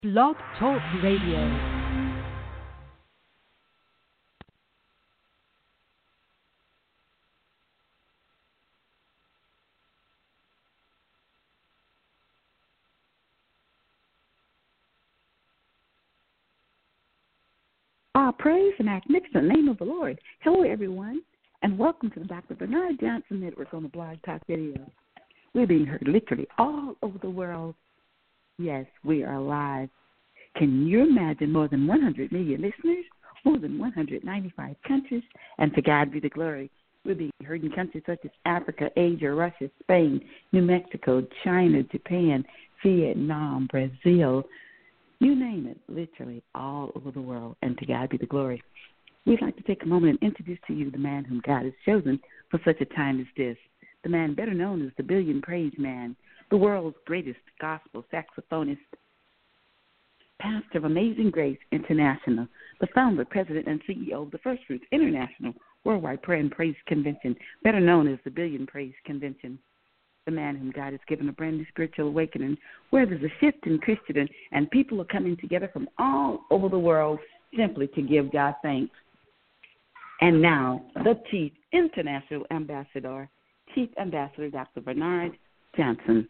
Blog Talk Radio. Praise the magnificent name of the Lord. Hello, everyone, and welcome to the Dr. Bernard Johnson Network on the Blog Talk Radio. We're being heard literally all over the world. Yes, we are live. Can you imagine more than 100 million listeners, more than 195 countries, and to God be the glory. We're being heard in countries such as Africa, Asia, Russia, Spain, New Mexico, China, Japan, Vietnam, Brazil, you name it, literally all over the world, and to God be the glory. We'd like to take a moment and introduce to you the man whom God has chosen for such a time as this, the man better known as the Billion Praise Man, the world's greatest gospel saxophonist, pastor of Amazing Grace International, the founder, president, and CEO of the First Fruits International Worldwide Prayer and Praise Convention, better known as the Billion Praise Convention. The man whom God has given a brand new spiritual awakening, where there's a shift in Christendom and people are coming together from all over the world simply to give God thanks. And now, the Chief International Ambassador, Chief Ambassador Dr. Bernard Johnson.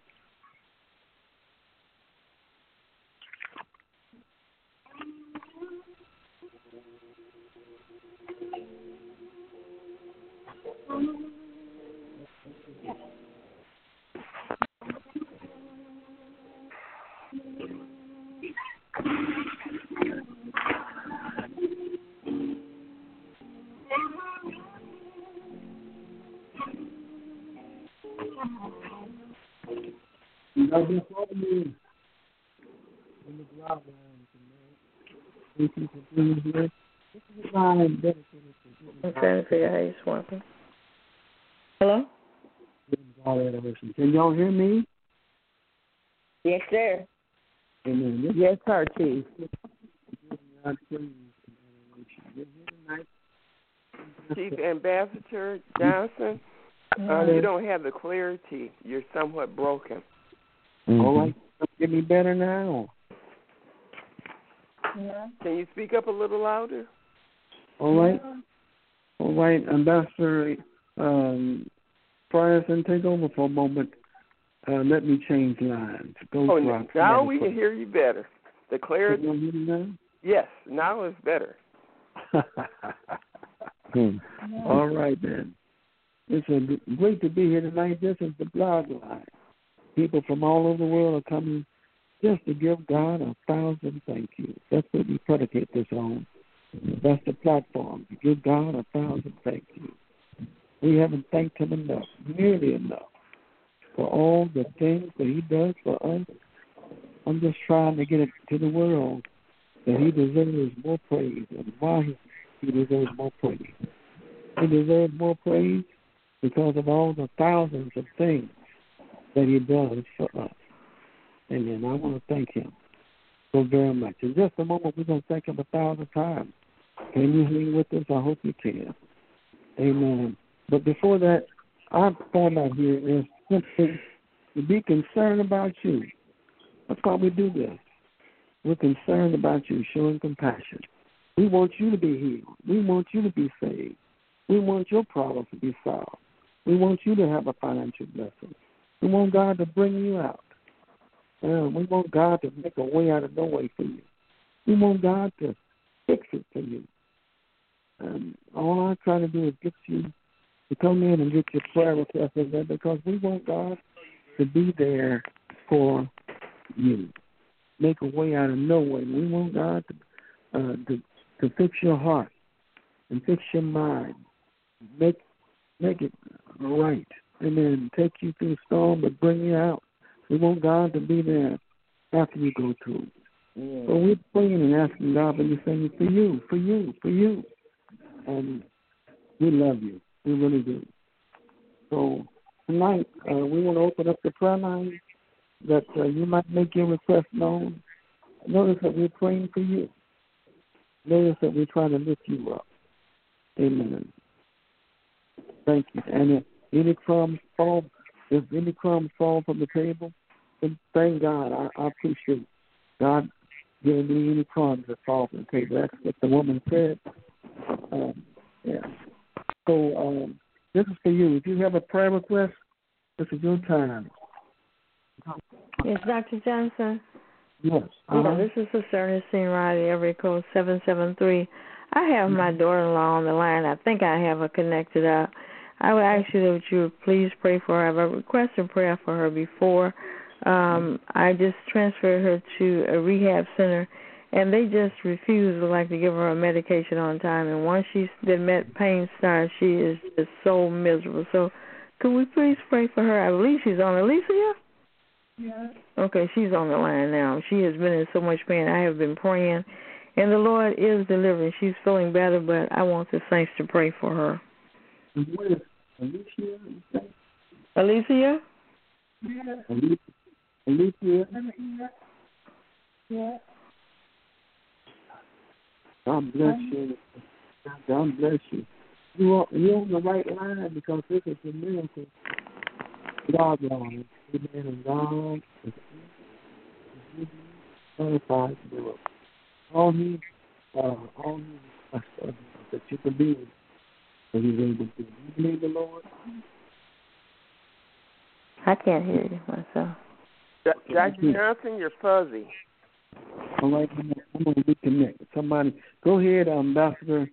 God bless all of you in the Blog Lounge tonight. Thank you for being here. This is a line dedicated to I'm trying to figure out how you swapping. Hello? all adoration. Can y'all hear me? Yes, sir. Amen. Yes, sir, Chief. God praise and adoration. We're here tonight. Chief Ambassador Johnson, you don't have the clarity. You're somewhat broken. All right. Get me better now. Yeah. Can you speak up a little louder? All right. All right. Ambassador Frierson, take over for a moment. Let me change lines. Now we can hear you better. The clarity. Can you hear me now? Yes, now it's better. All right, then. It's great to be here tonight. This is the Blog Line. People from all over the world are coming just to give God 1,000 thank yous. That's what we predicate this on. That's the platform, to give God 1,000 thank yous. We haven't thanked him enough, nearly enough, for all the things that he does for us. I'm just trying to get it to the world that he deserves more praise, and why he deserves more praise. He deserves more praise because of all the thousands of things that he does for us. Amen. I want to thank him so very much. In just a moment, we're going to thank him 1,000 times. Can you hang with us? I hope you can. Amen. But before that, our format here is simply to be concerned about you. That's why we do this. We're concerned about you, showing compassion. We want you to be healed. We want you to be saved. We want your problems to be solved. We want you to have a financial blessing. We want God to bring you out. We want God to make a way out of no way for you. We want God to fix it for you. And all I'm trying to do is get you to come in and get your prayer requests in there, because we want God to be there for you. Make a way out of no way. We want God to fix your heart and fix your mind. Make it right. And then take you through the storm but bring you out. We want God to be there after you go through. Yeah. So we're praying and asking God, and we're saying, for you, for you, for you. And we love you. We really do. So tonight, we want to open up the prayer line that you might make your request known. Notice that we're praying for you. Notice that we're trying to lift you up. Amen. Thank you. And if any crumbs fall from the table, then thank God. I appreciate God giving me any crumbs that fall from the table. That's what the woman said. Yeah. So this is for you. If you have a prayer request, this is your time. Yes, Dr. Johnson. Yes. This is Sister Ernestine Riley, area code 773. I have my daughter-in-law on the line. I think I have her connected up. I would ask you that you would please pray for her. I have a request in prayer for her before. I just transferred her to a rehab center, and they just refuse to give her a medication on time. And once the pain starts, she is just so miserable. So could we please pray for her? I believe she's on. Alicia? Yes. Okay, she's on the line now. She has been in so much pain. I have been praying, and the Lord is delivering. She's feeling better, but I want the saints to pray for her. What is Alicia? Alicia? Yes. Alicia? Yes. God bless you. God bless you. You're on the right line because this is a miracle. God, Lord. Amen. And God is certified to do it. All he requests is that you believe that he's able to do. You believe the Lord? I can't hear you myself. Dr. Johnson, you're fuzzy. All right, I'm going to reconnect. Somebody, go ahead, Ambassador.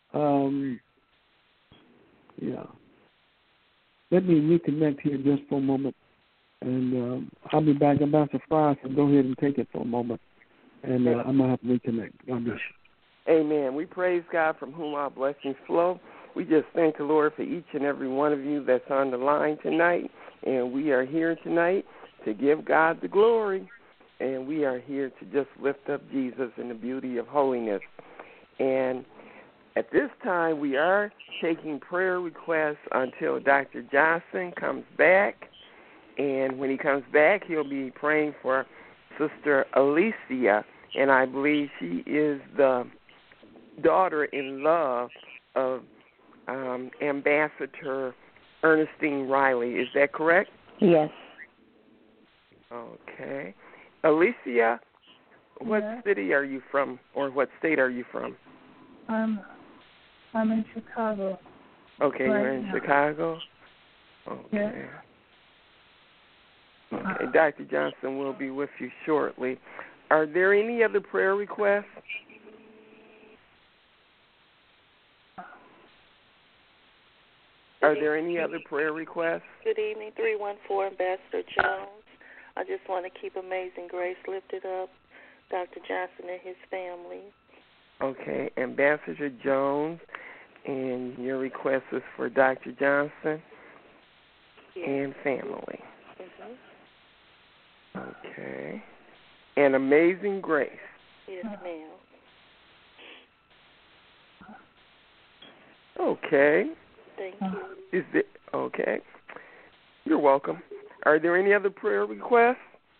Yeah. Let me reconnect here just for a moment. And I'll be back. Ambassador Fry, so go ahead and take it for a moment. And I'm going to have to reconnect. God bless you. Amen. We praise God from whom our blessings flow. We just thank the Lord for each and every one of you that's on the line tonight. And we are here tonight to give God the glory. And we are here to just lift up Jesus in the beauty of holiness. And at this time, we are taking prayer requests until Dr. Johnson comes back. And when he comes back, he'll be praying for Sister Alicia. And I believe she is the daughter-in-law of Ambassador Ernestine Riley. Is that correct? Yes. Okay. Alicia, what city are you from, or what state are you from? I'm in Chicago. Okay, right you're in now. Chicago? Okay. Yes. Okay, Dr. Johnson will be with you shortly. Are there any other prayer requests? Are there any other prayer requests? Good evening, 314 Ambassador Jones. I just want to keep Amazing Grace lifted up, Dr. Johnson and his family. Okay, Ambassador Jones, and your request is for Dr. Johnson and family. Okay. And Amazing Grace. Yes, ma'am. Okay. Thank you. Is it okay? You're welcome. Are there any other prayer requests?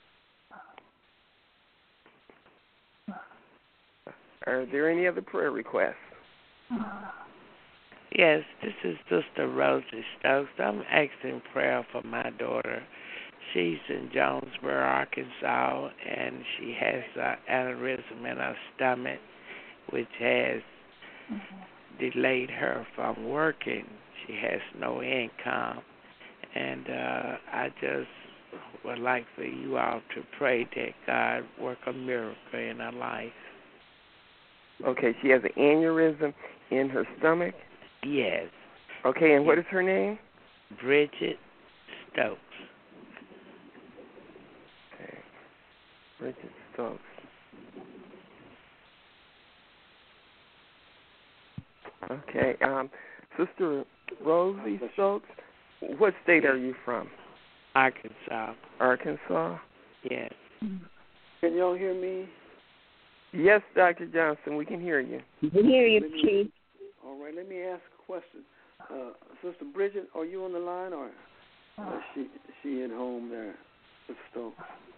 Are there any other prayer requests? Yes, this is Sister Rosie Stokes. I'm asking prayer for my daughter. She's in Jonesboro, Arkansas, and she has an aneurysm in her stomach, which has delayed her from working. She has no income. And I just would like for you all to pray that God work a miracle in her life. Okay, she has an aneurysm in her stomach? Yes. Okay, and what is her name? Bridget Stokes. Okay, Bridget Stokes. Okay, Sister Rosie Stokes, what state are you from? Arkansas. Arkansas? Yes. Can y'all hear me? Yes, Dr. Johnson, we can hear you. We can hear you, Chief. All right, let me ask a question. Sister Bridget, are you on the line, or is she at home there, Sister Stokes?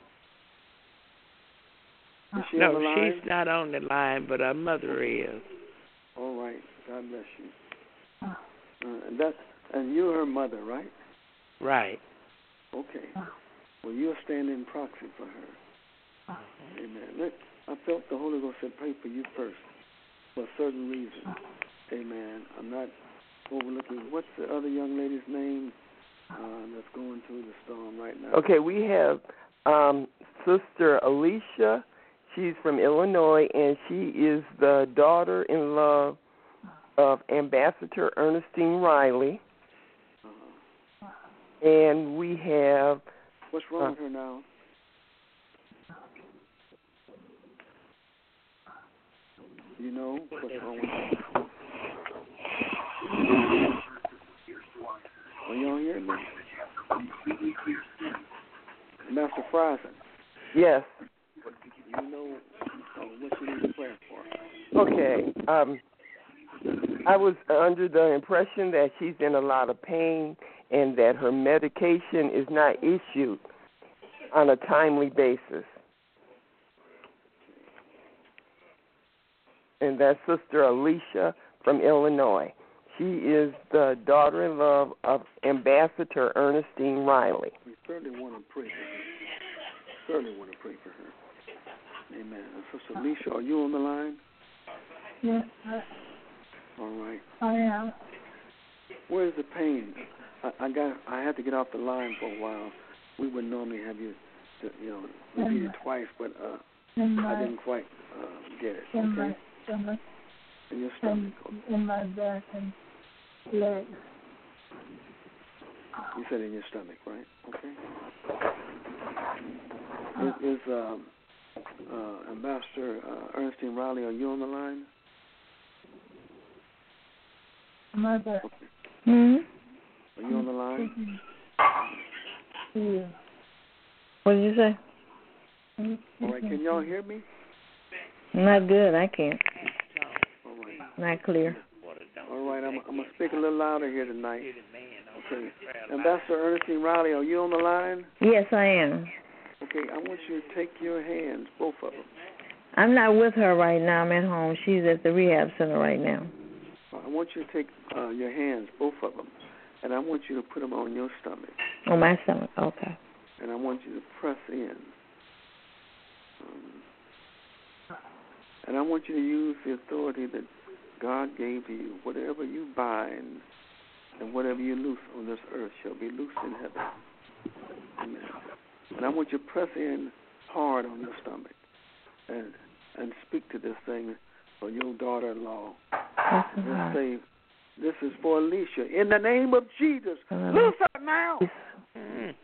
Is she on the line? She's not on the line, but her mother is. All right, God bless you. And you're her mother, right? Right. Okay. Well, you're standing proxy for her. Amen. I felt the Holy Ghost said pray for you first for a certain reason. Amen. I'm not overlooking. What's the other young lady's name that's going through the storm right now? Okay, we have Sister Alicia. She's from Illinois, and she is the daughter-in-law of Ambassador Ernestine Riley. And we have... What's wrong with her now? You know what's wrong with her? Are y'all hearing me? Master Friesen. Yes. You know what you need to pray for. Okay. I was under the impression that she's in a lot of pain and that her medication is not issued on a timely basis. And that's Sister Alicia from Illinois. She is the daughter-in-law of Ambassador Ernestine Riley. We certainly want to pray for her. Amen. Sister Alicia, are you on the line? Yes, All right. I am. Where's the pain? I had to get off the line for a while. We would normally have you, repeat it twice, but I didn't quite get it. In okay? my stomach. In your stomach. In my back and legs. You said in your stomach, right? Okay. Is Ambassador Ernestine Riley, are you on the line? My back. Hmm? Are you on the line? Yeah. What did you say? All right, can y'all hear me? Not good. I can't. All right. Not clear. All right, I'm going to speak a little louder here tonight. Okay. Ambassador Ernestine Riley, are you on the line? Yes, I am. Okay, I want you to take your hands, both of them. I'm not with her right now. I'm at home. She's at the rehab center right now. I want you to take your hands, both of them, and I want you to put them on your stomach. On my stomach, okay. And I want you to press in. And I want you to use the authority that God gave to you. Whatever you bind and whatever you loose on this earth shall be loosed in heaven. Amen. And I want you to press in hard on your stomach and speak to this thing for your daughter-in-law. And say, this is for Alicia. In the name of Jesus, loose her now. Yes,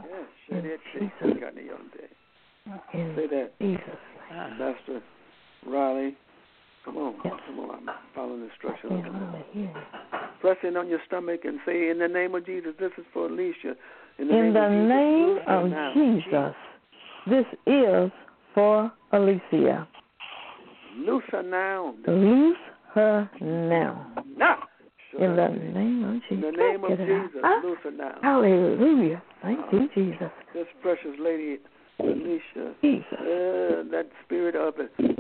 say that. Ambassador Riley, come on. I'm following instructions. Press in on your stomach and say, in the name of Jesus, this is for Alicia. In the name of Jesus, this is for Alicia. Loose her now. Loose her now. Now. In the name of Jesus. In the name of Jesus, loose her now. Hallelujah. Thank you, Jesus. This precious lady, Alicia, Jesus. that spirit of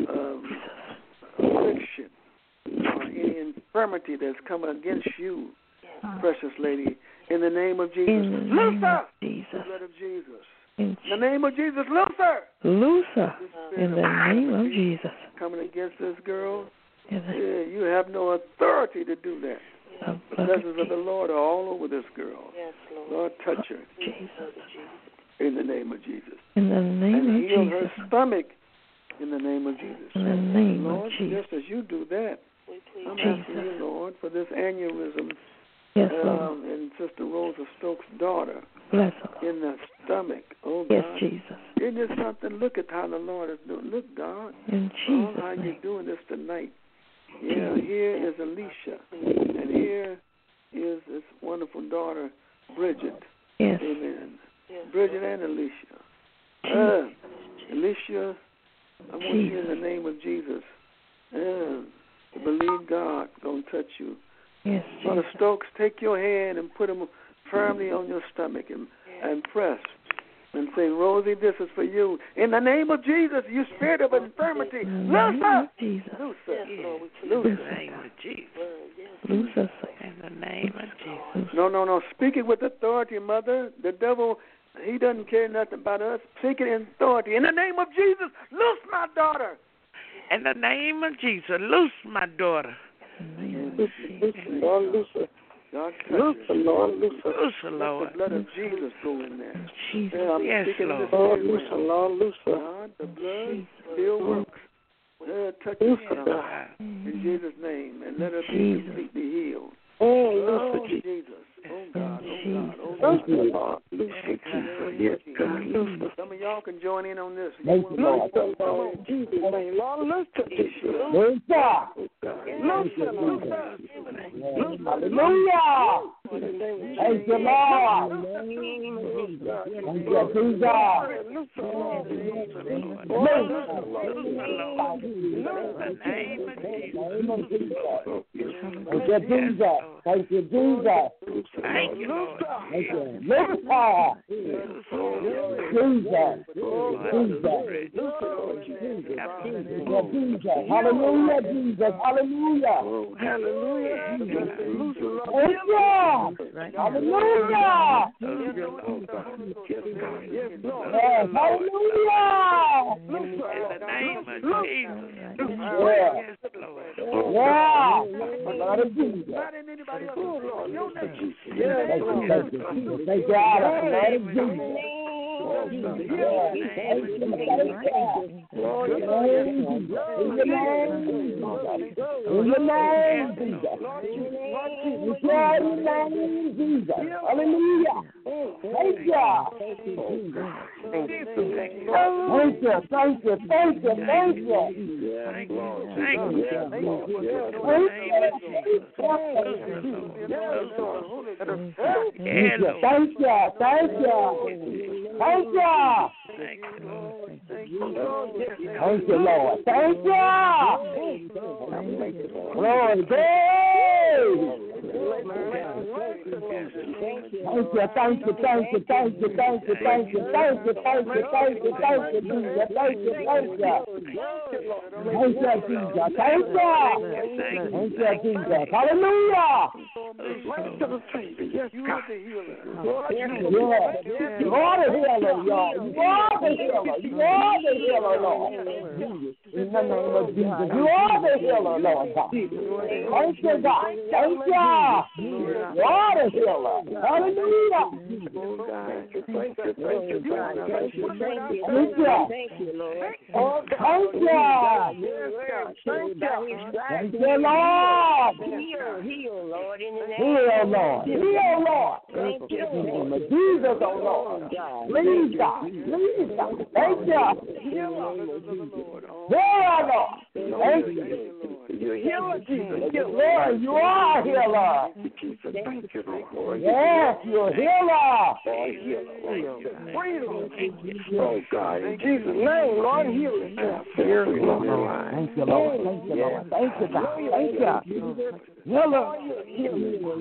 affliction or any infirmity that's coming against you, precious lady, in the name of Jesus, loose her. The blood of Jesus. In the name of Jesus, loose her. Loose her. In the name of Jesus. Coming against this girl, you have no authority to do that. The presence of the Lord are all over this girl. Yes, Lord, touch her. In the name of Jesus. In the name of Jesus. And heal her stomach. In the name of Jesus. In the name Lord, of Jesus. just as you do that, I'm asking you, Lord, for this aneurysm in Sister Rosa Stokes' daughter. Bless her. In the stomach. Oh, yes, God. Jesus. Isn't this something? Look at how the Lord is doing. Look, God. In Jesus' how name. you're doing this tonight. Yeah, here is Alicia. And here is this wonderful daughter, Bridget. Yes. Amen. Yes. Bridget and Alicia. Alicia, I want you in the name of Jesus to believe God going to touch you. Yes. Brother Stokes, take your hand and put them firmly on your stomach and press. And say, Rosie, this is for you. In the name of Jesus, you spirit of infirmity, loose her. Jesus. Loose her. In the name of Jesus. Loose her. In the name of Jesus. No. Speak it with authority, Mother. The devil, he doesn't care nothing about us. Speak it in authority. In the name of Jesus, loose my daughter. In the name of Jesus, loose my daughter. Lord, loose her. God, loose her, Lord, loose her. Loose her, Lord. Let the blood of Jesus go in there. Jesus. I'm Yes, Lord. Lord. Loose her, Lord, loose her. God, the blood still works. Let her touch her, God. In Jesus' name. And let her be completely healed. Oh, Jesus. Oh, God. Oh, God. Oh, God. Loose her, Jesus. Yes, God. Loose her. Some of y'all can join in on this. Thank you, Lord. Come on. Jesus' name. Lord, loose her. Loose her. Loose her. Loose her. Hallelujah. Thank you, Lord. Thank you, Jesus. Thank you, Jesus. Thank you, Lord. Thank you. Lift her. Jesus. Jesus. Hallelujah, Jesus. Hallelujah. Hallelujah. Thank you. Hallelujah. Yes, hallelujah. In the name of Jesus. Yes, Lord. yeah. Lord of Jesus. Thank you, Adam. Lord of Jesus. Hallelujah. Thank you. Thank you, Lord. Thank you. Glory, hallelujah. In the name of Jesus, you are the healer, Lord God. Thank you, God. Thank you. You are the healer. Hallelujah. Thank you. Thank you, Lord. Thank you, Lord. Heal, Lord, in the name Heal, Lord. Heal, Lord. Thank you. In the name of Jesus, oh Lord. Please, God. Please, God. Thank you. Heal, Lord. Thank you. You're a healer, Jesus. Lord, you are a healer. Thank you, Lord. Yes, you're a healer. Oh, God. In Jesus' name, Lord, heal us. Thank you, Lord. Thank you, Lord. Thank you, Lord. Thank you, God. Thank you. Healer. Yes,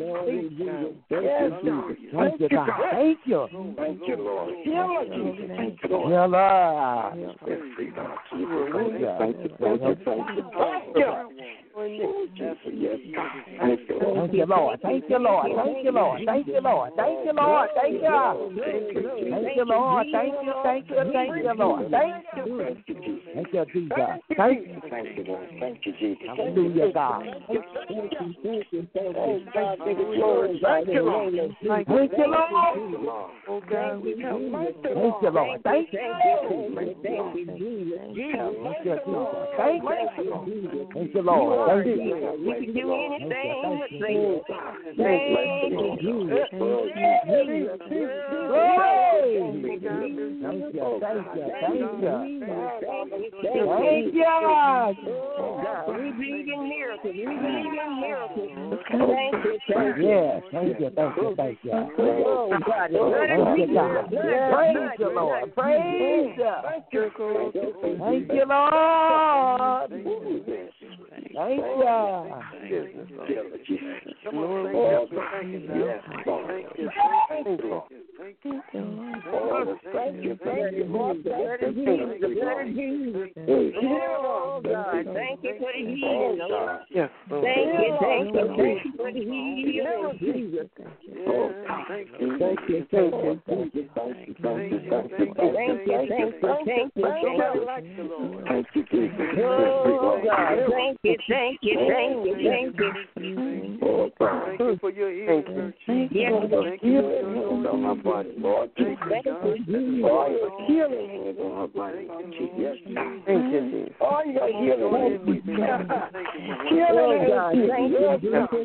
God. Thank you, God. Thank you. Thank you, Lord. Healer, Jesus. Thank you, Lord. Healer. Thank you. Thank you. Thank you, Lord. Thank you, Lord. Thank you, Lord. Thank you, Lord. Thank you, Lord. Thank you. Thank you, Lord. Thank you. Thank you. Thank you, Lord. Thank you. Thank you, Jesus. Thank you. Thank you, Jesus. Hallelujah, God. Thank you. Thank you, Lord. Thank you, Lord. Oh, God, we have thank you, Lord. Thank you. Thank you, Jesus. Thank you, Jesus. Thank you. Thank you, Lord. Thank you. we can do anything with faith. Thank you. Thank you. We believe in miracles. Yes, thank you. Thank you. Oh, God. Thank you, God. Praise you, Lord. Praise you. Thank you, Lord. Thank you. Oh, thank you, Lord. The blood of Jesus, the blood of Jesus. Oh, God, thank you for the healing, Lord. Yes, Lord. Thank you for the healing, Jesus. Oh, thank you. Thank you. Oh, God, thank you. Oh, thank you for your healing. Thank you for the healing on my body, Lord. Thank you. All your healing on my body, Lord. Yes, thank you, Jesus. all your healing. Oh, God, thank you.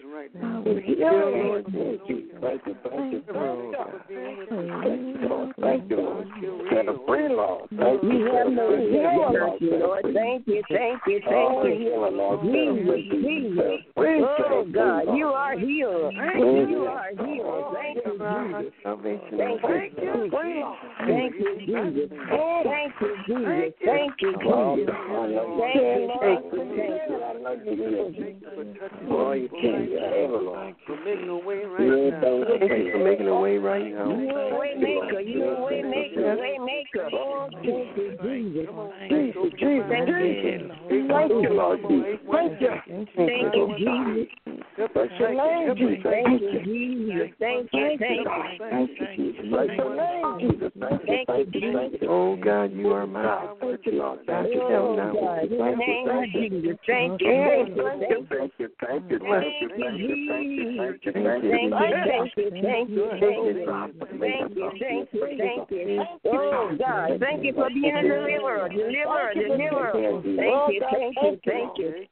Thank you, Lord. Set a free, Lord. You have no healing, Lord. Thank you. Jesus. Oh, God, you are healer. You are healer. Thank you, Jesus. Thank you, Jesus. Thank you, Jesus. Thank you, Jesus. Thank you, Jesus. For making a way right now. Thank you for making a way right now. You're a way maker. You're a way maker. Way maker. Oh, thank you, Jesus. Thank you, Jesus. Thank you, Lord. Thank you. Thank you, Jesus. Bless your name, Jesus. Thank you, Jesus. Thank you, Thank you, Jesus. Bless your name, Jesus. Thank you, Jesus. Oh, God, you are my God. Thank you, Lord. Thank you, oh, God, in the name of Jesus. Thank you, Thank Jesus. you, thank you, thank you, thank you, thank you, thank you, thank you, thank you, Thank you. Oh, God, thank you for being a deliverer. Thank you.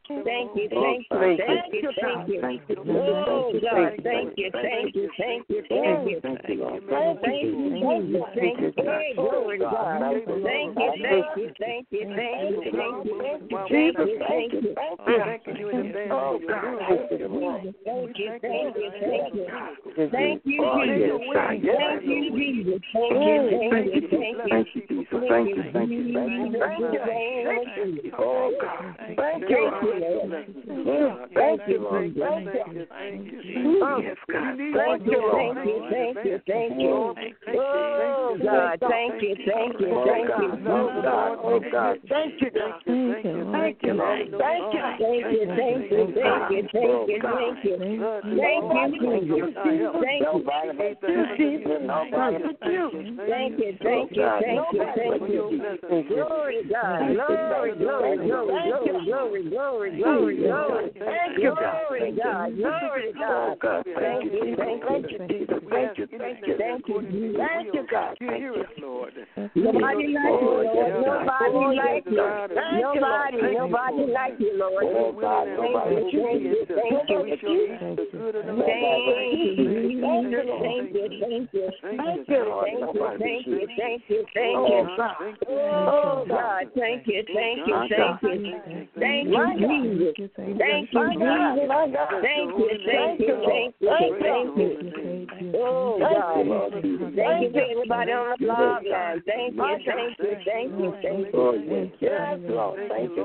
Oh, God, thank you. Hey, glory to God. Thank you. Thank you, Jesus. Oh, God, thank you. Oh, God, thank you. Thank you, Lord. Thank you, God. Nobody like you, Lord. Oh, God, Thank you. Oh, God, thank you, Jesus. Thank you, Jesus. Oh, God. Thank you for everybody on the blog line. Thank you. Oh, yes, Lord. Thank you.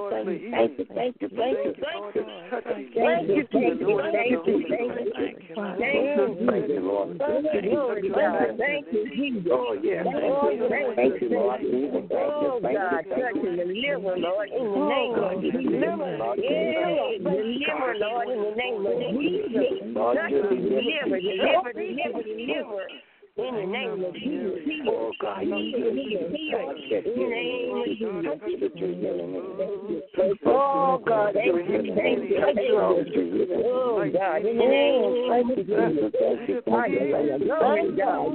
Thank you, Jesus. Oh, yeah. Thank you, Lord. Oh, God, touch and deliver, Lord, in the name of Jesus. Deliver, Lord, in the name of Jesus. Touch and deliver. In the name of Jesus, heal. God, heal. In the name of Jesus. Oh, God, thank you. Oh, God, in the name of Jesus. Glory, God.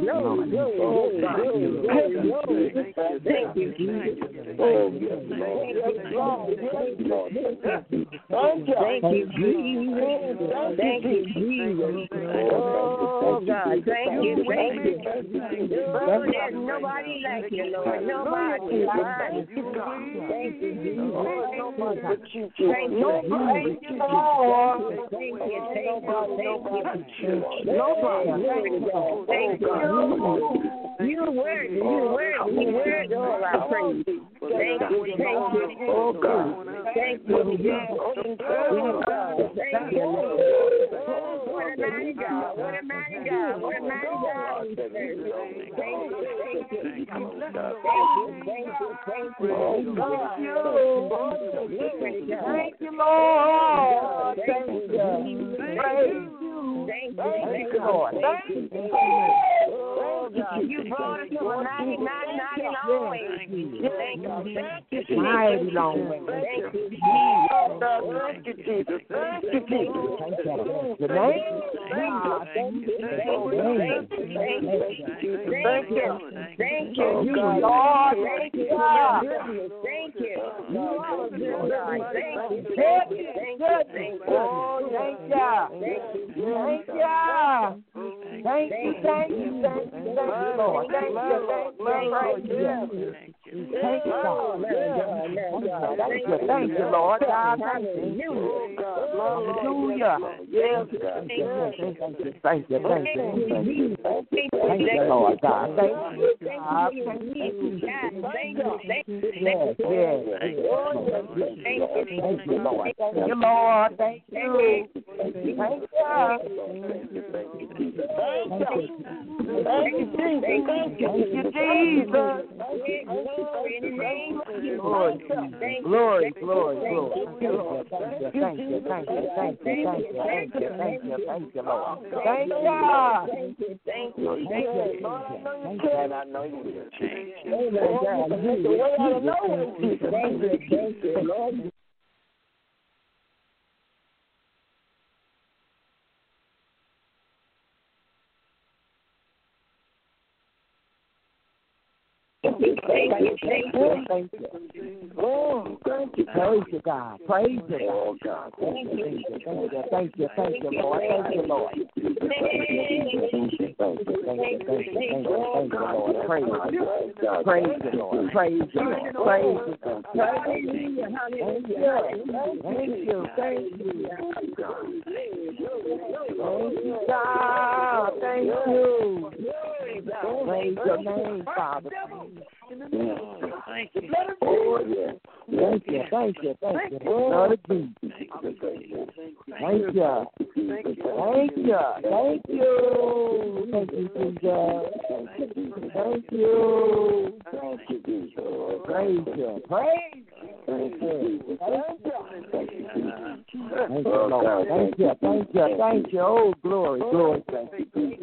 Thank you, Jesus. Oh, thank you, Jesus. Oh, God, thank you. Oh, there's nobody like you, Lord. Nobody. Thank you, Jesus. Thank you, Lord. Thank you. You worthy. All I praise. Thank you. Oh God. Thank you. Oh God. Thank you. What a mighty God. What a mighty God. What a mighty God. Thank you. Thank you, Lord. Thank you. Praise you. Thank you, Lord. Thank you. Oh, God. You brought us to a 99 long way. Thank you. Mighty long way. Thank you, Jesus. Thank you, Jesus. Thank you, Jesus. The name? Thank you. Thank you. Thank you, Lord. Thank you for your goodness. Thank you. You are a good God. Thank you. Thank you. Oh, thank you. Thank you. Thank you. Thank you. Thank you. Thank you, Lord. Thank you. Thank you, God. Thank you, Lord. God, thank you. Hallelujah. Yes. Thank you, Lord. God, thank you. Thank you, Lord. Thank you, Lord. Thank you. Thank you, Jesus. Glory. Thank you, Lord. Thank you. Thank you. And I know you will change. Thank you, Lord. Thank you. Oh, thank you. Praise you, God. Praise you, God. Thank you, Lord. Thank you, Lord. Thank you, Lord. Praise you, Lord. Praise you, Lord. Praise you, Lord. Thank you. Thank you, God. Thank you. Praise your name, Father. Thank you. Oh, yeah. Thank you. Thank you. Lord of Jesus. Thank you. Thank you. Thank you. Thank you, Jesus. Thank you. Praise you. Praise. Thank you. Thank you, Lord. Thank you. Oh, glory. Thank you.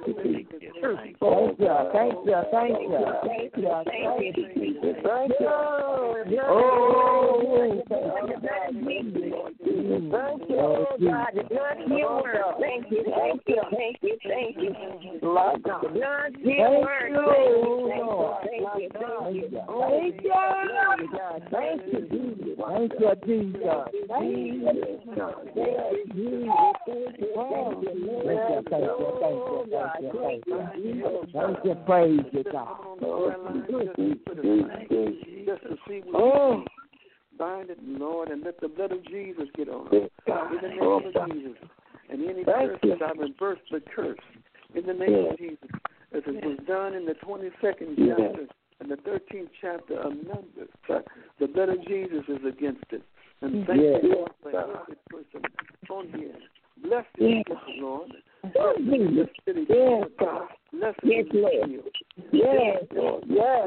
Oh, thank you, God. Your word. Thank you. Lord God. Your word. Thank you, Jesus. Thank you, praise you, God. Just to see what bind it, Lord, and let the blood of Jesus get on it. In the name of Jesus. And any curse that I reverse the curse in the name of Jesus. As it was done in the 22nd chapter and the 13th chapter of Numbers. The blood of Jesus is against it. And thank you, Lord, for every person on here. Bless this Lord. Bless this city. Yes, God. Bless this Lord. Yes, Lord. Yes.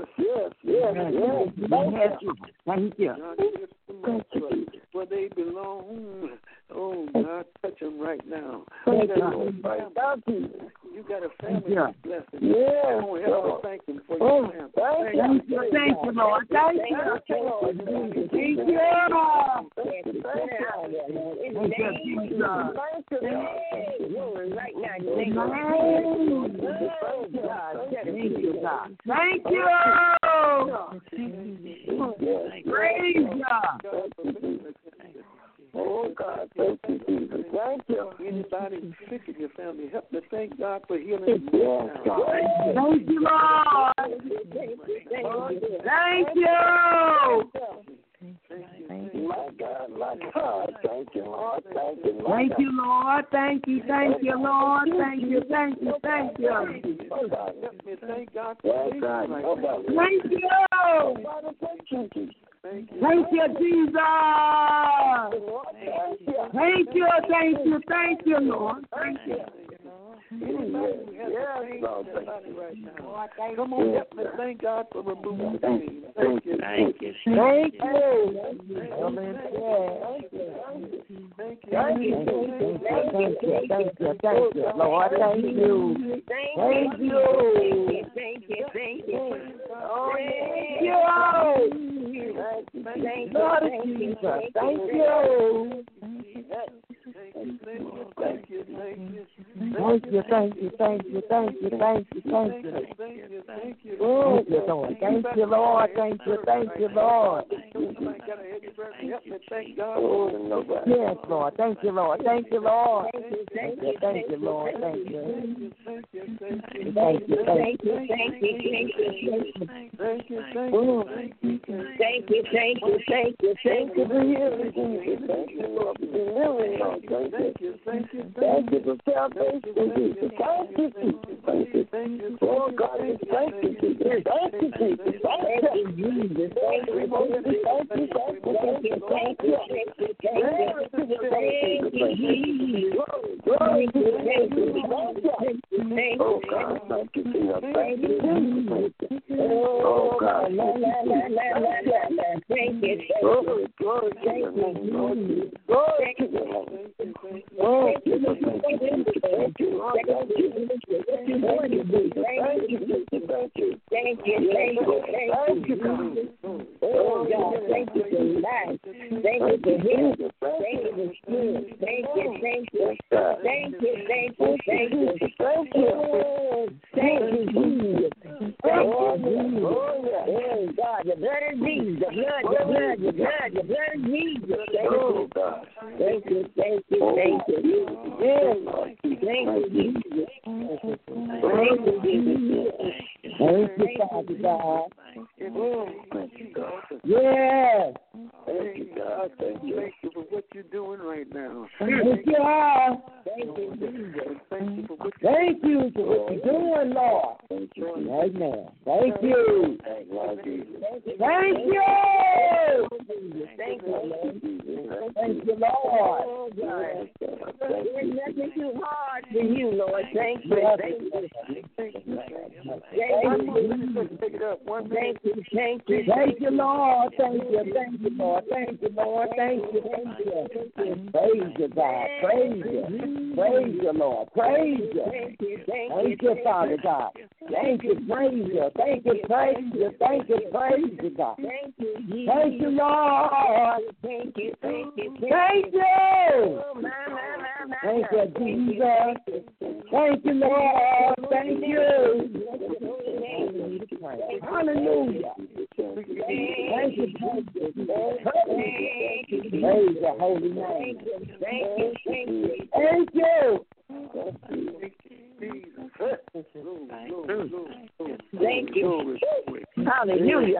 Thank you. Where they belong. Oh, God, touch them right now. You got a family that's blessed. Yeah. Oh, help me thank them for your family. Thank you, Lord. Thank you. Right now, thank you, God. Thank you. Praise God. Oh, God, thank you, Jesus. Thank you. Anybody sick in your family, help me thank God for healing. Thank you, Lord. Thank you. my God, my God. Thank you, Lord. Thank you, Lord. Thank you, Lord. Thank you, Lord. Thank you. Thank you. Thank God for Thank God. Thank you. Thank you, Jesus. Thank you, Lord. Thank you. Come on, help me thank God for removing the pain. Thank you. Thank you. Thank you, Lord. Thank you. Lord Jesus. Thank you. Thank you, Lord. Thank you, Lord. Thank you, Lord. Yes, Lord. Thank you, Lord. Thank you, Lord. Thank you, Lord. Thank you. Thank you for healing, Jesus. Thank you, Lord, for delivering, Lord. Thank you for salvation, Jesus. Thank you, Jesus. Thank you. Oh, God, thank you, Jesus. Thank you, Jesus. Thank you, Jesus. Thank you, oh, God, thank you, Jesus. Thank you, oh, God, thank you. Glory to your name, Lord. Glory to your name. Oh, thank you, Lord. Thank you, Lord. Thank you. Thank you. Thank you. Oh, God, thank you for life. Thank you for healing. Thank you for strength. Thank you. Thank you, Jesus. Thank you, Jesus. Oh, God, the blood of Jesus. The blood of Jesus. Thank you. Yes, Lord. Thank you, Jesus. Thank you, Jesus. Thank you, Father God. Yes. Thank you, God. Thank you for what you're doing right now. Thank you, Jesus. Thank you for what you're doing, Lord. Right now. Thank you. Thank you. Thank you, Lord. There's nothing too hard for you, Lord. Thank you. Thank you. Thank you, Lord. Thank you, Lord. Thank you, Lord. Thank you. Praise you, God. Praise you, Lord. Praise you. Thank you, Father God. Thank you, praise you. Thank you, praise you. Thank you, praise you, God. Thank you, Lord. Thank you. Thank you, Jesus. Thank you, Lord. Thank you. Hallelujah. Thank you, Jesus. Praise your holy name. Thank you. Thank you. Hallelujah.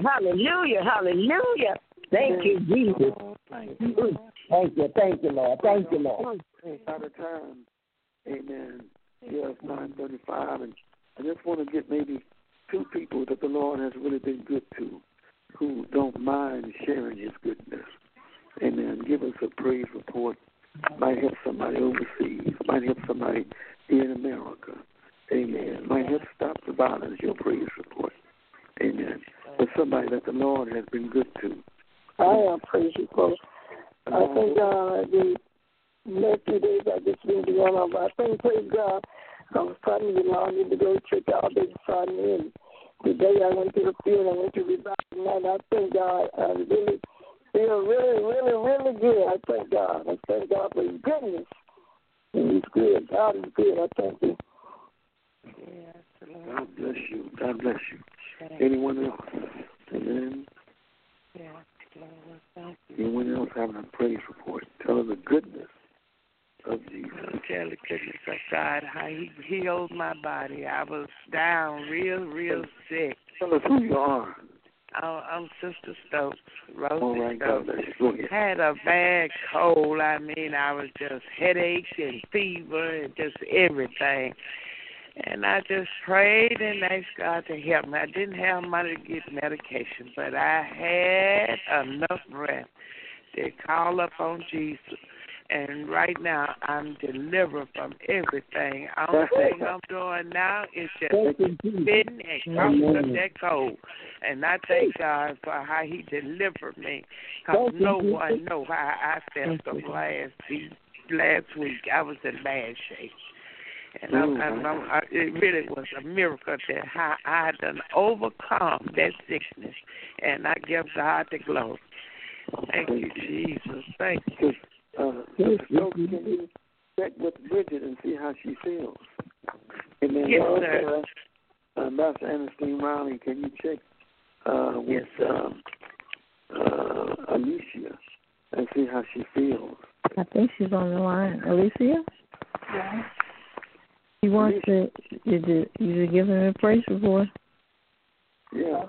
Thank you, Jesus. Thank you, Lord. Out of time. Amen. Yes, 9:35, and I just want to get maybe two people that the Lord has really been good to, who don't mind sharing His goodness. Amen. Give us a praise report. Might help somebody overseas. Might help somebody here in America. Amen. Might help stop the violence. Your praise report. Amen. But somebody that the Lord has been good to. I praise you, folks. I thank God the next 2 days I just been going on, but I thank praise God. I was trying to allow me to go to church all day Friday, and today I went to the field. I went to revival night. I thank God. I really feel really good. I thank God. I thank God for His goodness. And He's good. God is good. I thank you. God bless you. God bless you. Anyone else? Amen. Anyone else having a praise report? Tell us the goodness of Jesus. Tell the goodness of God, how He healed my body. I was down real sick. Tell us who you are. I'm Sister Stokes, Rosie All right, Stokes. God bless you. Go ahead. Had a bad cold. I mean, I was just headache and fever and just everything. And I just prayed and asked God to help me. I didn't have money to get medication, but I had enough breath to call up on Jesus. And right now, I'm delivered from everything. Only thing I'm doing now is just spitting and coughing up that cold. And I thank God for how He delivered me. Because no one knows how I felt from last week. I was in bad shape. And it really was a miracle that how I done overcome that sickness. And I give God the glory. Thank you, Jesus. Thank you. Can you check with Bridget and see how she feels? Amen. Yes, sir. Pastor Ernestine Riley, can you check with Alicia and see how she feels? I think she's on the line. Alicia? Yeah. He wants to, you give him a praise report? Yeah.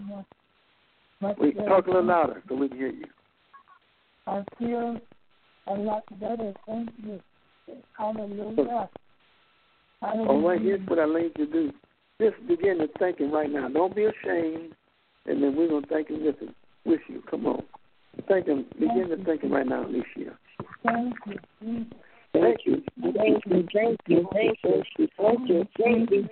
Talk a little louder so we can hear you. I feel a lot better. Thank you. Hallelujah. All right, here's what I need you to do. Just begin to thank Him right now. Don't be ashamed, and then we're going to thank Him with you. Come on. Thank Him. Begin to thank Him right now, Alicia. Thank you. Thank you. Thank you. Thank you. Thank you. Thank you. Thank you.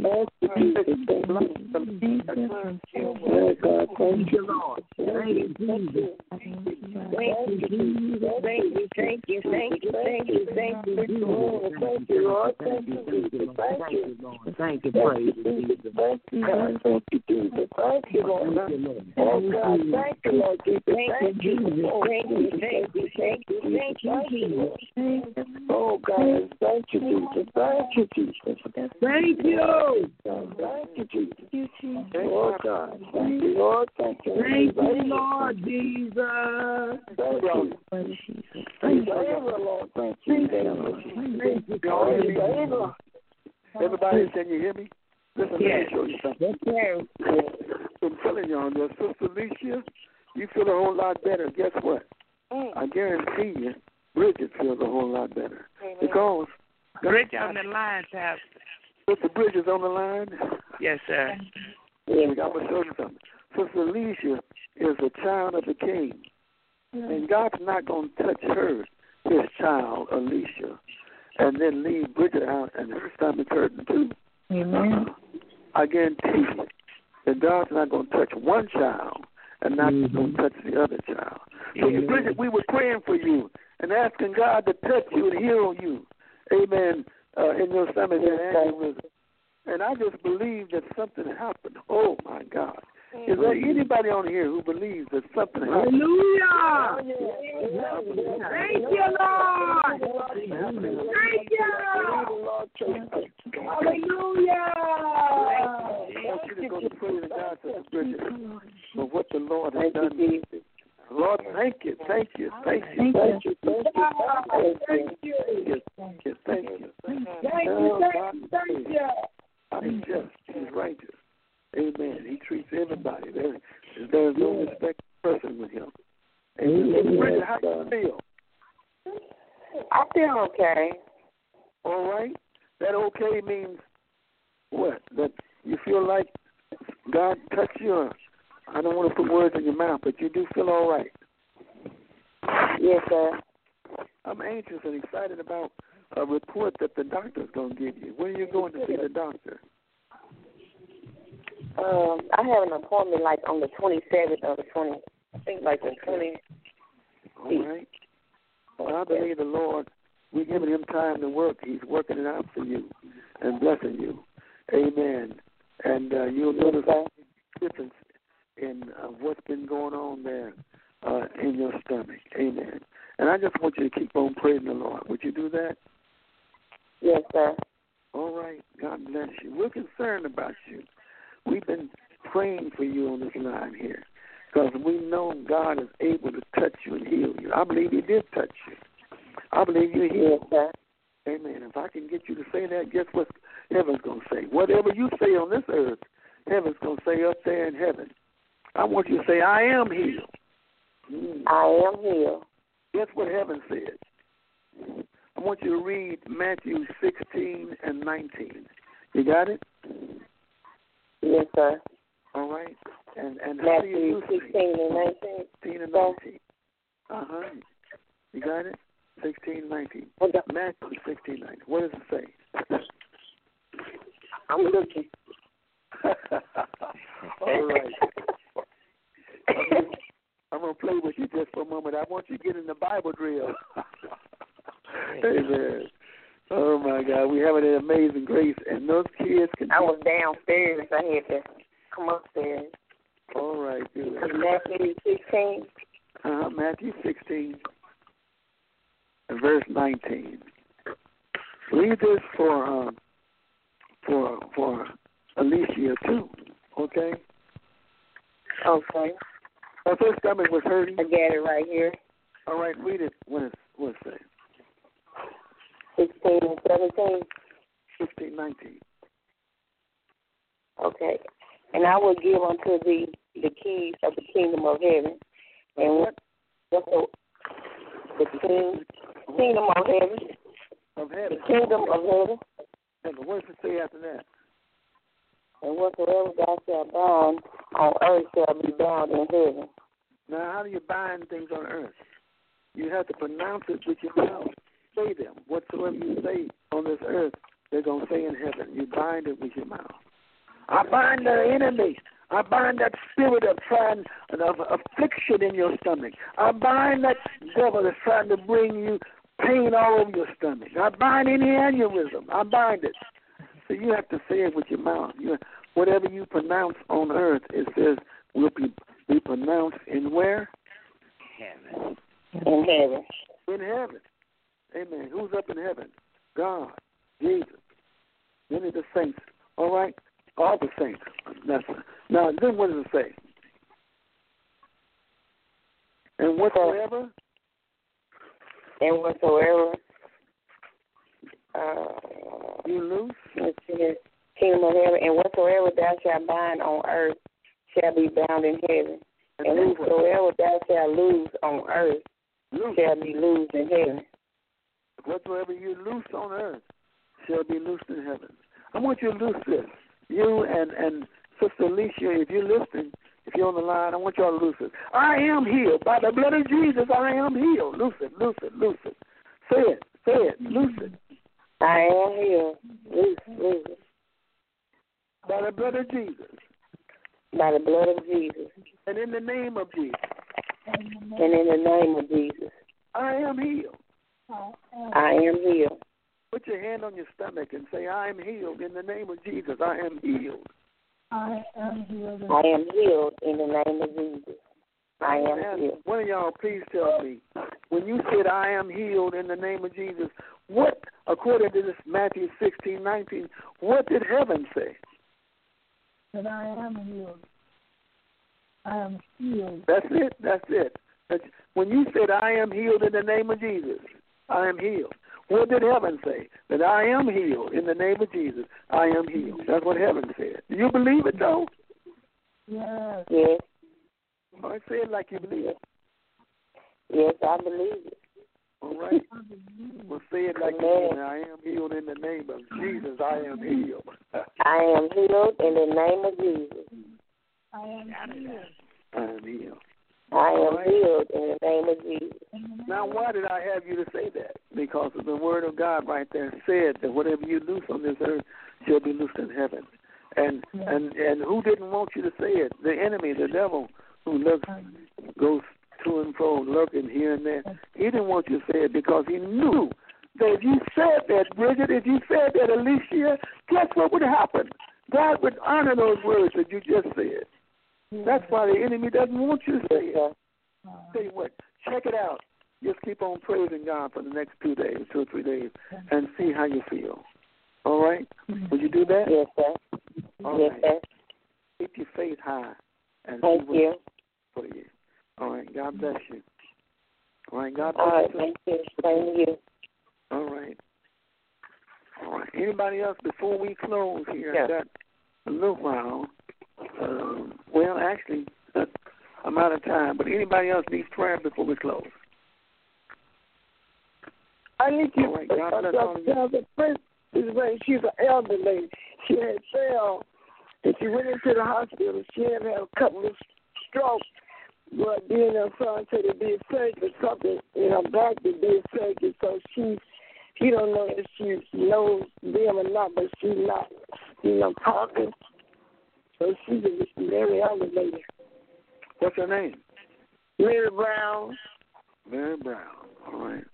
God, thank you, Lord. Thank you, Jesus. Thank you, Jesus. Thank you. Thank you. Thank you. Thank you. Thank you, Lord. Thank you, Lord. Thank you, Jesus. Thank you. Thank you, praise Jesus. Thank you, God. Thank you, Jesus. Thank you, Lord. Oh, God, thank you, Lord. Thank you, Jesus. Thank you. Thank you. Thank you. Thank you, Jesus. Oh, God, thank you, Jesus. Thank you, Jesus. Thank you. Thank you, Jesus. Oh, God. Thank you, Lord. Thank you. Thank you, Lord Jesus. Thank you. Thank you, Lord. Thank you. Thank you. Everybody, can you hear me? Listen, let me show you something. I'm telling y'all, your Sister Alicia, you feel a whole lot better. Guess what? I guarantee you, Bridget feels a whole lot better. Amen. Because Bridget on the line, Pastor. Sister Bridget's on the line? Yes, sir. I'm going to show you something. Sister Alicia is a child of the King. And God's not going to touch her, his child, Alicia, and then leave Bridget out and her stomach hurting too. Amen. I guarantee you that God's not going to touch one child and not going to touch the other child. So, Bridget, we were praying for you and asking God to touch you and heal you. Amen. In your stomach and aneurysm. And I just believe that something happened. Oh, my God. Is there anybody on here who believes that something happened? Hallelujah! Thank you, Lord! Thank you! Hallelujah! I want you to go to praise God, Sister Bridget, for what the Lord has done. Lord, thank you, thank you, thank you, thank you, thank you, thank you, thank you, thank you, thank you. God is just, He's righteous. Amen. He treats everybody. There's no respect person with Him. Amen. Bridget, how do you feel? I feel okay. All right. That okay means what? That you feel like God touched you? I don't want to put words in your mouth, but you do feel all right. Yes, sir. I'm anxious and excited about a report that the doctor's going to give you. When are you going to see the doctor? I have an appointment like on the 27th or the 20th. I think like the 20th. All right. Well, I believe the Lord, we're giving Him time to work. He's working it out for you and blessing you. Amen. And you'll notice a difference in what's been going on there in your stomach. Amen. And I just want you to keep on praising the Lord. Would you do that? Yes, sir. All right. God bless you. We're concerned about you. We've been praying for you on this line here because we know God is able to touch you and heal you. I believe He did touch you. I believe you're healed. Yes, amen. If I can get you to say that, guess what heaven's going to say? Whatever you say on this earth, heaven's going to say up there in heaven. I want you to say, I am healed. I am healed. Guess what heaven said? I want you to read Matthew 16 and 19. You got it? Yes, sir. All right. And how do you Matthew 16 and 19. 16 and 19. Uh-huh. You got it? 16, 19. Matthew 16, 19. What does it say? I'm looking. All right. I'm going to play with you just for a moment. I want you to get in the Bible drill. Amen. Oh, my God. We have an amazing grace. And those kids can... I was downstairs. I had to come upstairs. All right. Good. Matthew 16. Matthew 16 and verse 19. Read this for Alicia, too. Okay? Okay. If her stomach was hurting. I got it right here. All right, read it. What it say? 16 and 17. 16, 19. Okay. And I will give unto thee the keys of the kingdom of heaven. And what the kingdom of heaven. Of heaven. The kingdom of heaven. And what does it say after that? And whatsoever thou shalt bind on earth shall be bound in heaven. Now, how do you bind things on earth? You have to pronounce it with your mouth. Say them. Whatsoever you say on this earth, they're going to say in heaven. You bind it with your mouth. I bind the enemy. I bind that spirit of affliction in your stomach. I bind that devil that's trying to bring you pain all over your stomach. I bind any aneurysm. I bind it. So you have to say it with your mouth. Whatever you pronounce on earth, it says will be pronounced in where? Heaven. In heaven. In heaven. Amen. Who's up in heaven? God, Jesus, many of the saints. All right? All the saints. Now, then what does it say? And whatsoever? And whatsoever you loose? Let's see here. Kingdom of heaven. And whatsoever thou shalt bind on earth shall be bound in heaven. And whatsoever thou shalt loose on earth shall be loosed in heaven. Whatsoever you loose on earth shall be loosed in heaven. I want you to loose this. You and Sister Alicia, if you're listening, if you're on the line, I want y'all to loose it. I am healed. By the blood of Jesus, I am healed. Loose it, loose it, loose it. Say it, loose it. I am healed. Loose it. By the blood of Jesus. By the blood of Jesus. And in the name of Jesus. And in the name of Jesus. I am healed. I am healed. Put your hand on your stomach and say, I am healed in the name of Jesus. I am healed. I am healed. I am healed in the name of Jesus. I am healed. One of y'all, please tell me, when you said, I am healed in the name of Jesus, what, according to this Matthew 16, 19, what did heaven say? That I am healed. I am healed. That's it. When you said, I am healed in the name of Jesus, I am healed. What did heaven say? That I am healed in the name of Jesus. I am healed. That's what heaven said. Do you believe it, though? Yes. Yes. All right, say it like you believe it. Yes, I believe it. All right. Well, say it like you believe it. I am healed in the name of Jesus. I am healed. I am healed in the name of Jesus. I am healed. I am healed. I am healed in the name of Jesus. Now, why did I have you to say that? Because of the word of God right there said that whatever you loose on this earth shall be loosed in heaven. And who didn't want you to say it? The enemy, the devil, who goes to and fro, lurking here and there. He didn't want you to say it because he knew that if you said that, Bridget, if you said that, Alicia, guess what would happen? God would honor those words that you just said. That's why the enemy doesn't want you to say it. Tell you what, check it out. Just keep on praising God for the next 2 days, 2 or 3 days, and see how you feel. All right? Would you do that? Yes, sir. All yes, right. sir. Keep your faith high. And thank you. For you. All right. God bless you. All right. God bless All right. you. Thank you. Thank you. All right. All right. Anybody else before we close here? Yes. I got a little while. Well, actually, I'm out of time. But anybody else needs prayer before we close? I need you All right, God bless all of you. the first is when she's an elder lady. She had fell and she went into the hospital. She had a couple of strokes. But then her son said they did surgery, something in her back, they did surgery. So he don't know if she knows them or not, but she's not, talking. So she's a very elder lady. What's her name? Mary Brown. Mary Brown. All right.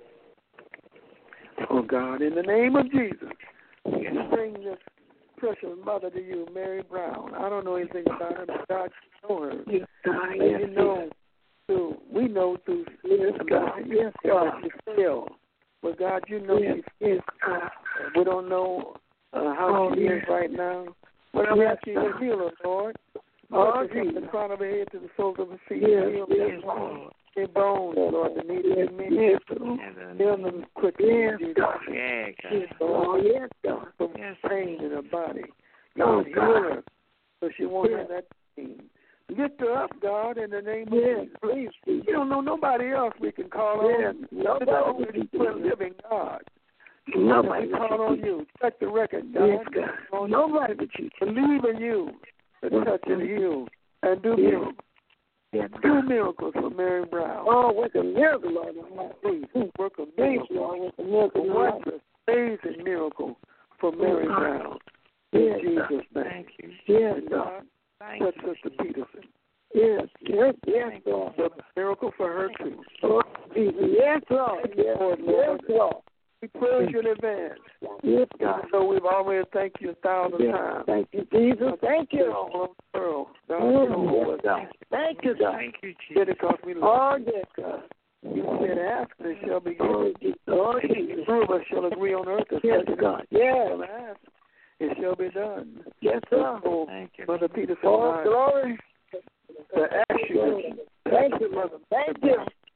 Oh, God, in the name of Jesus, we bring this precious mother to you, Mary Brown. I don't know anything about her, but God, you know her. Yes, God. And you know, we know through God. Yes, God. She fell. But, God, you know Yes, she fell. yes, God. We don't know how she is right now. But I'm asking you to heal her, Lord. Lord, from the crown of her head to the soles of her feet. Heal them. Their bones, Lord, the need of many. Heal them quickly. Yes, God. Yes, God. Yes, God. From pain in her body. God, heal her so she won't have that pain. Lift her up, God, in the name of Jesus. Please. You don't know nobody else we can call on. Nobody but living God. Nobody we call on you. Check the record, God. Yes, God. Nobody but you. Believe in you to touch and heal and do miracles. Yes, do miracles for Mary Brown. Oh, work a miracle, Lord. Please, work a miracle. Lord, work a miracle. What an amazing miracle for Mary Brown. In Jesus' name. Thank you. Yes, God. Touch Sister Peterson. Yes, Lord. A miracle for her, too. Oh, Jesus. Yes, Lord. Yes, Lord. We praise you in advance. Yes, God. So we've already thanked you 1,000 times. Thank you, Jesus. Thank you. All over the world. Thank you, God. Thank you, Jesus. Because we love oh, yes, God. You said, ask and it shall be given. Oh, Jesus. Two of us shall agree on earth. Yes, God. Yes. Ask, it shall be done. Yes, sir. So, thank you. Mother Peterson, oh, glory. To ask you. Thank you, Mother. Thank you.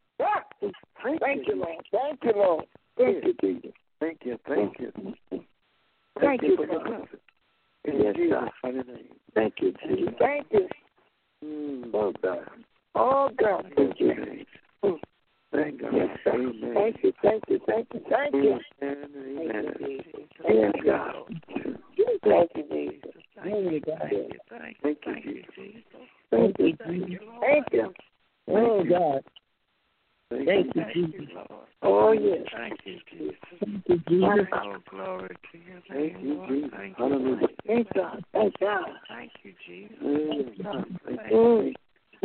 Thank you, Lord. Thank you, Lord. Thank you, Jesus. Thank you. Thank you. Thank you for your blessing. In yes, Jesus' God. mighty name. Thank you, Jesus. Thank you. Oh, God. Oh, God. Thank you. Thank God. Yes, Amen. Thank you. Thank you. Thank you. Thank you. Amen. Yes, God. Thank you, Jesus. Thank you, God. Thank you, Jesus. Thank you, Jesus. Thank you. Oh, God. Thank you, Jesus. Oh, yes. Thank you, Jesus. Thank you, Jesus. Oh, glory to your Thank name, you, Lord. Jesus. Thank you. Hallelujah. Thank God. Thank God. Thank you, Jesus. Thank Thank you.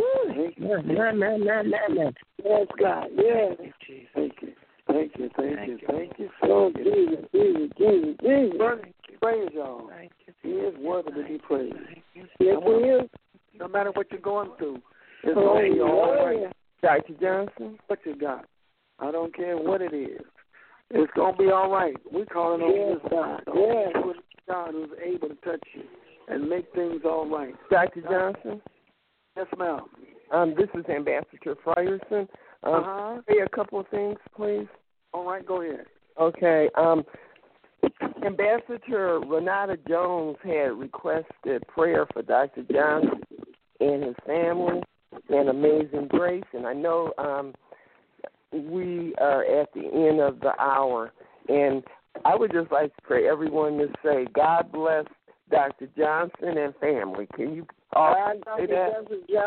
Yes, God. Yes. Thank you. Thank you. Thank you. Thank you. Oh, Jesus, Jesus, Jesus, Jesus. Praise y'all. Thank you. He is worthy to be praised. Yes, he is. No matter what you're going through, it's going to be all right. Dr. Johnson? What you got? I don't care what it is. It's going to be all right. We're calling on this God. Yes. God who's able to touch you and make things all right. Dr. Johnson? Yes, ma'am. This is Ambassador Frierson. Say a couple of things, please. All right, go ahead. Okay. Ambassador Renata Jones had requested prayer for Dr. Johnson and his family and Amazing Grace, and I know we are at the end of the hour, and I would just like to pray everyone to say, God bless Dr. Johnson and family. Can you all say that?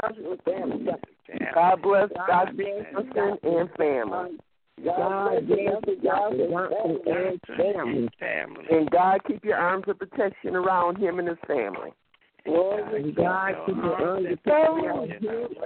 God bless Dr. Johnson and family. God bless Dr. Johnson and family. And God keep your arms of protection around him and his family. And God keep your arms of protection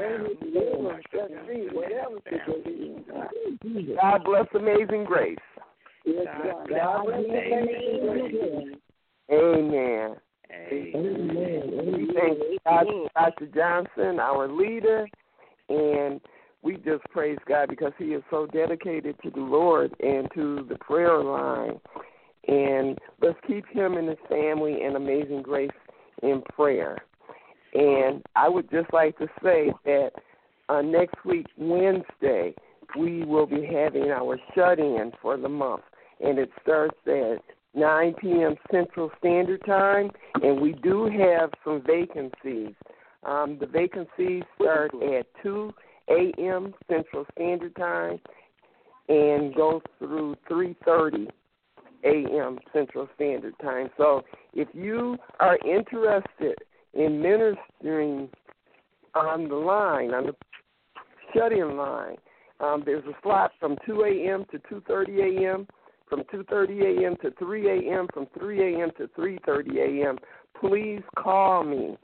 around him. God bless Amazing Grace. Yes, God bless Amazing Grace. Amen. Amen. We thank Dr. Johnson, our leader, and we just praise God because he is so dedicated to the Lord and to the prayer line. And let's keep him and his family and Amazing Grace in prayer. And I would just like to say that next week, Wednesday, we will be having our shut-in for the month. And it starts at 9 p.m. Central Standard Time, and we do have some vacancies. The vacancies start at 2 a.m. Central Standard Time and goes through 3:30 a.m. Central Standard Time. So if you are interested in ministering on the line, on the shut-in line, there's a slot from 2 a.m. to 2:30 a.m., from 2:30 a.m. to 3 a.m., from 3 a.m. to 3:30 a.m. Please call me,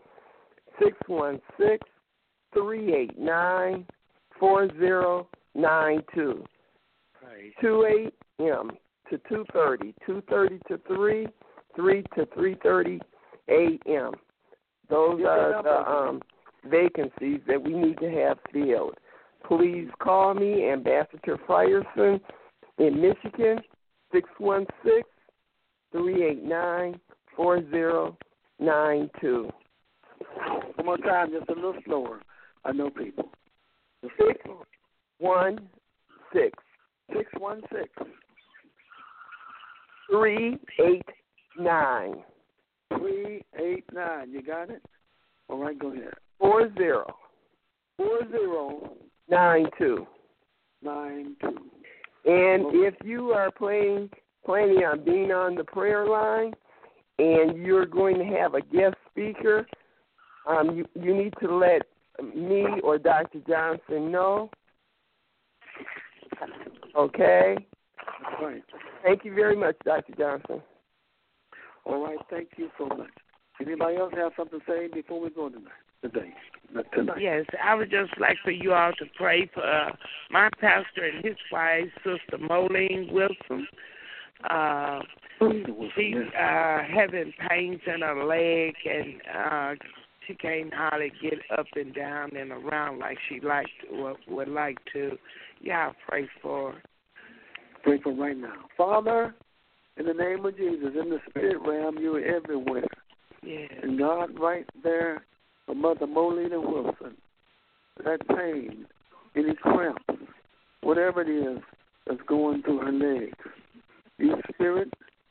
616-389-4092. 2 a.m. to 2:30, 2:30 to 3, 3 to 3:30 a.m. Those are the vacancies that we need to have filled. Please call me, Ambassador Frierson in Michigan, 616-389-4092. One more time, just a little slower. I know people. 616. 389. 389. You got it? All right, go ahead. 92. And if you are planning on being on the prayer line and you're going to have a guest speaker, you need to let me or Dr. Johnson know. Okay? Right. Thank you very much, Dr. Johnson. All right, thank you so much. Anybody else have something to say before we go tonight? Yes, I would just like for you all to pray for my pastor and his wife, Sister Moline Wilson. She's having pains in her leg, and she can't hardly get up and down and around like she would like to. Y'all pray for her. Pray for right now. Father, in the name of Jesus, in the spirit realm, you are everywhere. Yeah. And God, right there, for Mother Moline Wilson, that pain, any cramps, whatever it is that's going through her legs, your spirit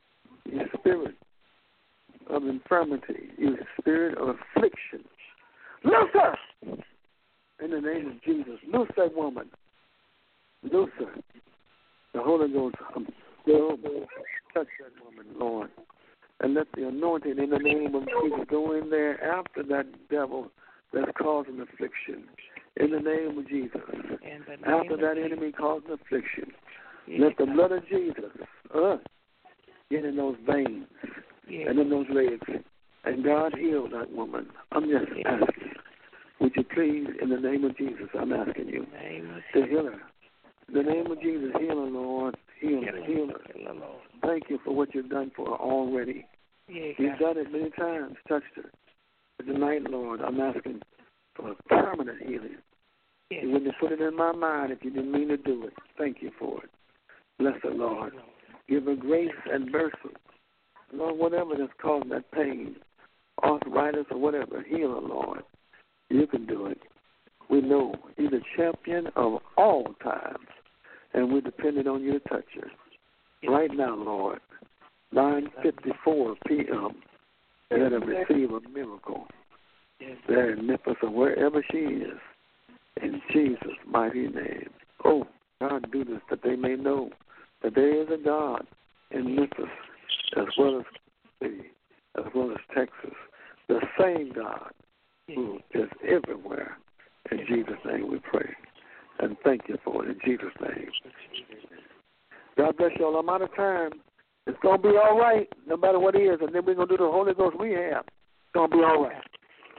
of infirmity, your spirit of affliction, loose her! In the name of Jesus, loose that woman. Loose her. The Holy Ghost, touch that woman, Lord. And let the anointing in the name of Jesus go in there after that devil that's causing affliction. In the name of Jesus. After that enemy causing affliction. Let the blood of Jesus get in those veins and in those legs. And God heal that woman. I'm just asking. Would you please, in the name of Jesus, I'm asking you to heal her. In the name of Jesus, heal her, Lord. Heal her. Thank you for what you've done for her already. You've done it many times, touched her. But tonight, Lord, I'm asking for a permanent healing. You wouldn't have put it in my mind if you didn't mean to do it. Thank you for it. Bless her, Lord. Give her grace and mercy. Lord, whatever that's causing that pain, arthritis or whatever, heal her, Lord. You can do it. We know you're the champion of all times, and we're dependent on you to touch her. Right now, Lord, 9:54 p.m., let her receive a miracle there in Memphis or wherever she is, in Jesus' mighty name. Oh, God, do this that they may know that there is a God in Memphis as well as city, as well as Texas, the same God who is everywhere. In Jesus' name we pray. And thank you for it in Jesus' name. God bless you all. I'm out of time. It's going to be all right, no matter what it is. And then we're going to do the Holy Ghost rehab. It's going to be all right.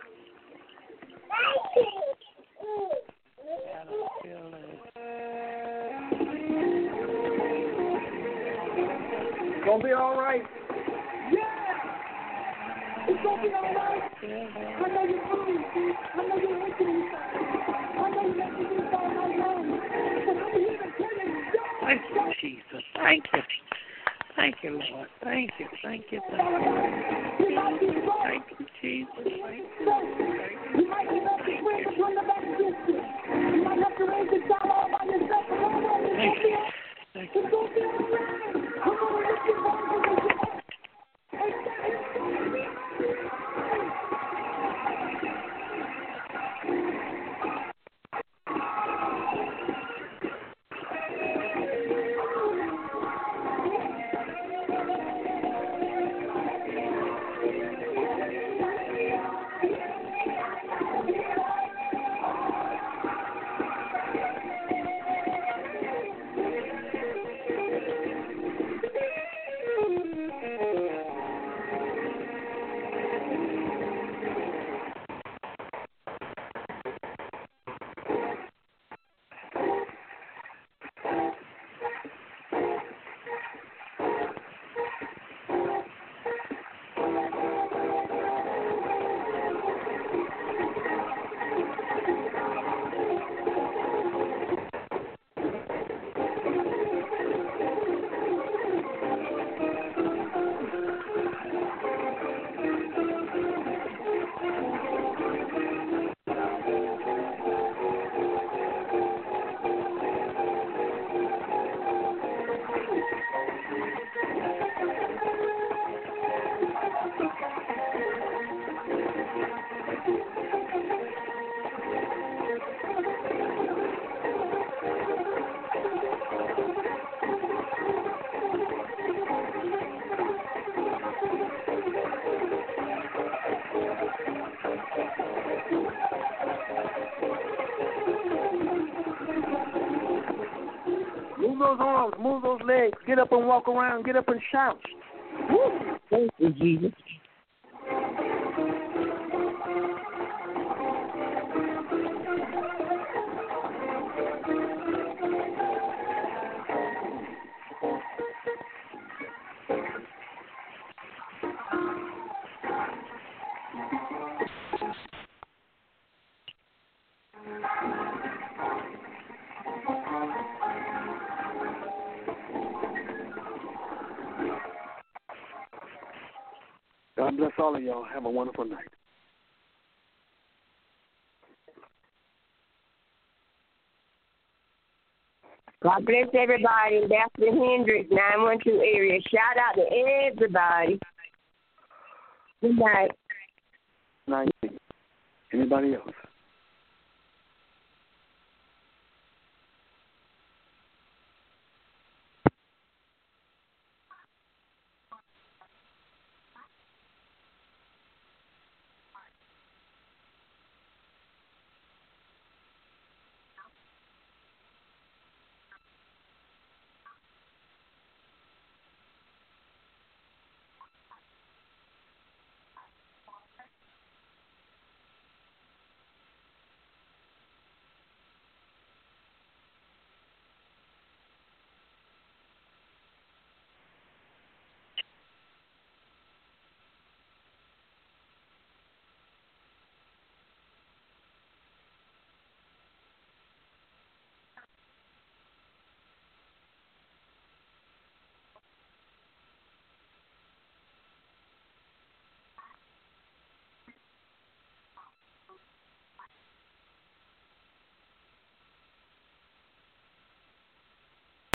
It's going to be all right. It's going to be all right. I know you're hungry. I know you're empty inside. I know you're empty inside my mind. But I'm here to tell you, thank you, Jesus. Thank you. Thank you, Lord. Thank you. Thank you. Thank you. Thank you, Jesus. You might be able to swing from the back distance. You might have to raise the child all by yourself. Thank you. Thank you. It's going to be all right. Come on, lift your voice and lift your voice. those arms, move those legs, get up and walk around, get up and shout. Woo. Thank you, Jesus. God bless all of y'all. Have a wonderful night. God bless everybody. Ambassador Hendricks, 912 area. Shout out to everybody. Good night. Night. Anybody else?